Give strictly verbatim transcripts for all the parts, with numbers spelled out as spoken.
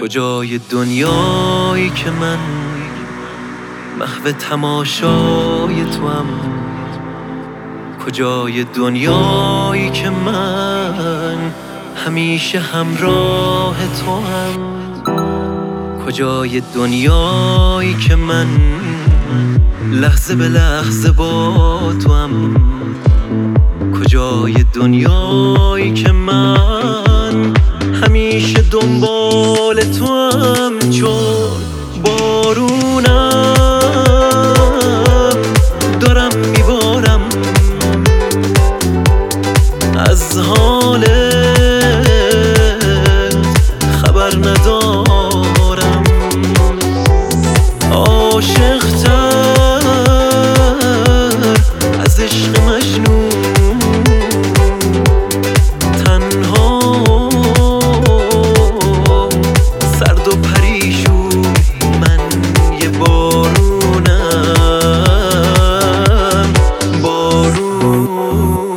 کجای دنیایی که من محو تماشای توام؟ کجای دنیایی که من همیشه همراه توام؟ کجای دنیایی که من لحظه به لحظه با توام؟ کجای دنیایی که من همیشه دنبال توام؟ چون بارونم دارم میبارم از حالت خبر ندارم، عاشق‌تر از عشق مجنون تنها سرد و پریشون من یه بارونم بارونم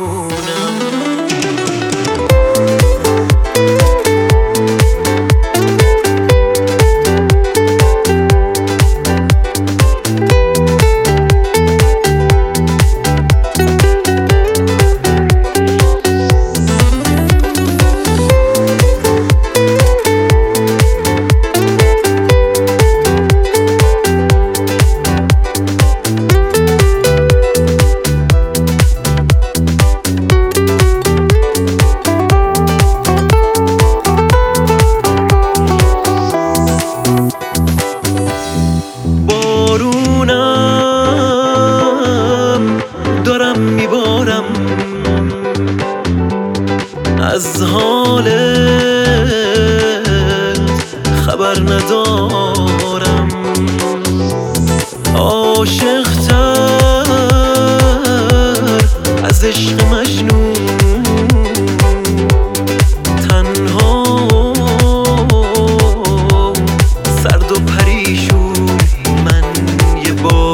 دارم میبارم از حالت خبر ندارم، عاشق‌تر از عشق مجنون تنها سرد و پریشون من یه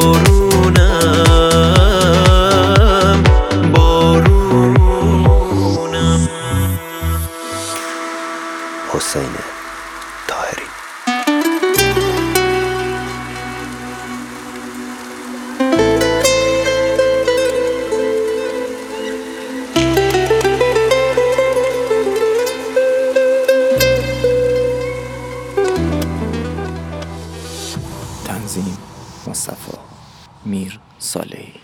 بارونم بارونم. حسین طاهری. تنظیم مصطفی میر صالحی.